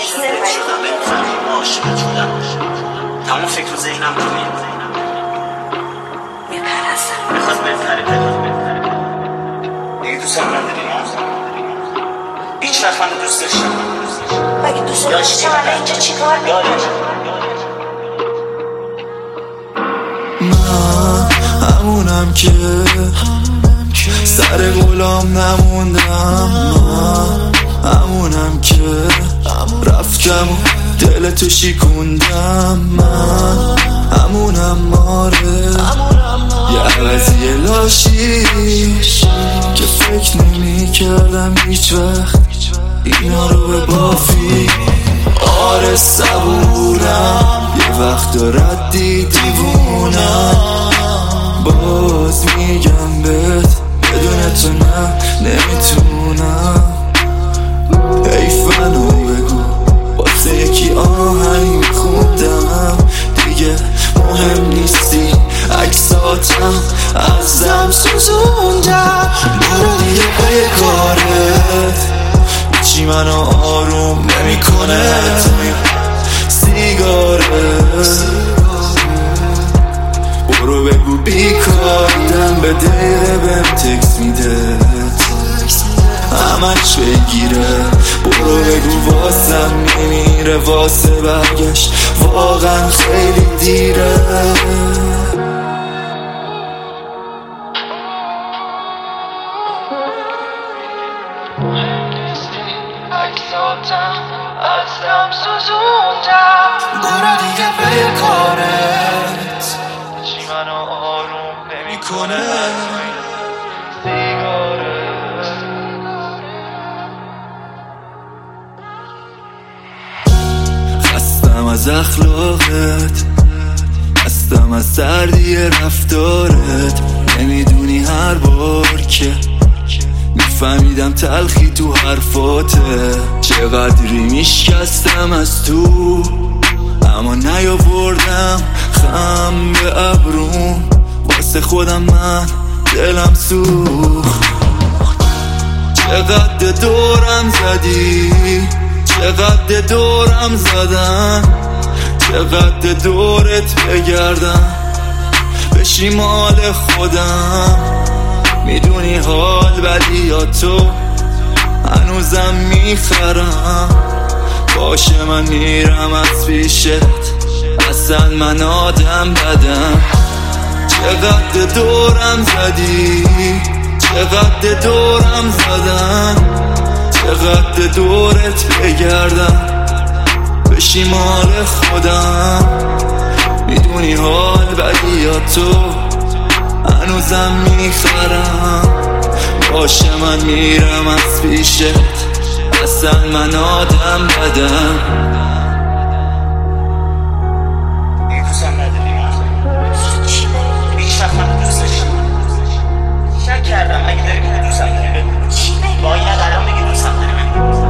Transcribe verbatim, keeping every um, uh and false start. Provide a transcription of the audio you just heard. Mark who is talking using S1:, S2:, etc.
S1: عاشقت شدم بفهمی عاشقت شدم تمام فکر و ذهنم توی میپرستم میخواست بهتره دیگه دوستم نداری هیچ وقت من دوست داشتم
S2: مگه دوست داشتم الان اینجا چی کار میکنم؟
S3: من همونم که سر غلام نموندم، من همونم که رفتم و دل تو شکوندم، من همونم ماره یه عوضی لاشی که فکر نمی کردم هیچ وقت اینا رو به بافی. آره صبورم یه وقت ردی دیوونم، باز میگم بهت بدون تو نه نمیتونم. حیفنو بگو واسه یکی آهنگ میخوندم، دیگه مهم نیستی عکساتم ازم سوزوندم. برو دیگه به کارت چی منو آروم نمیکنه سیگارت. برو بگو بیکاردم به دقیقه بهم تکس میده همش بگیره. برو بگو واسم میمیره واسه برگشت واقعا خیلی دیره.
S2: ازم سوزوندم.
S3: برو دیگه به کارت چی منو آروم نمیکنه سیگارت. خستم از اخلاقت، خستم از سردی رفتارت. نمیدونی هر بار که میفهمیدم تلخی تو حرفاته، چقدری میشکستم از تو اما نیاوردم خم به ابروم. واسه خودم من دلم سوخت. چقدر دورم زدی، چقدر دورم زدن، چقدر دورت بگردم بشی مال خودم. میدونی حال بدی یا تو هنوزم میخرم. باشه من میرم از پیشت اصلا من آدم بدم. چقدر دورم زدی، چقدر دورم زدن، چقدر دورت بگردم بشی مال خودم. میدونی حال بدی یا تو هنوزم میخرم. باشه من میرم از پیشت اصلا من آدم بدم.
S1: دیگه دوستم نداری هیچ وقت من دوست داشتم شک کردم اگه داری که دوستم داری بگو باید الان بگی دوستم داری بگو